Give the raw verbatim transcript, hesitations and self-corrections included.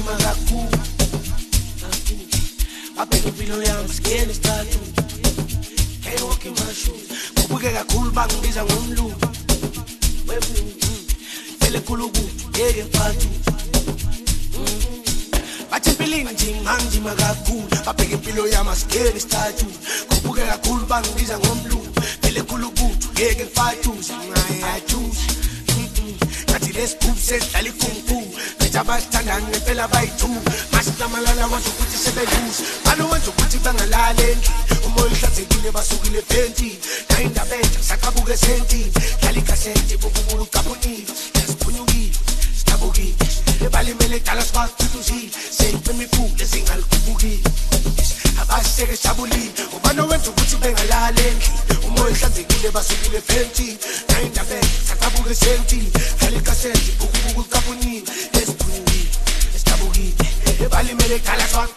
kakhulu babheka impilo yami sigene isithathu can't walk in my shoes kubuke kakhulu bangibiza ngomlungu vele khulu kuthi ngeke ngiphathu bathi impilini nje ngangijima kakhulu babheka impilo yami sigene isithathu kubuke kakhulu bangibiza ngomlungu vele khulu kuthi ngeke ngiphathu ngayathu Let's poop says Dali Kung Fu. The Jabastan and the Bella by two. Master Malala wants to put his seven loose. I don't want to put it on a lane. Umoy Sati Gileva Sugile Penti. Nine the bench, Sakabuga Senti. Kalika Senti, Bubu Kapuni. Yes, Punugi, Stabugi. The Bali Mele Talaspa to see. Say to me food, the sing Al Kubugi. Abas Sega Sabuli. Ubano went to put it on a lane. Umoy Sati Gileva Sugile Penti. Nine the bench, Sakabuga Senti. Kalika Senti, Bubu Kapuni. Yes, Punugi, Stabugi. The Bali Mele Talaspa.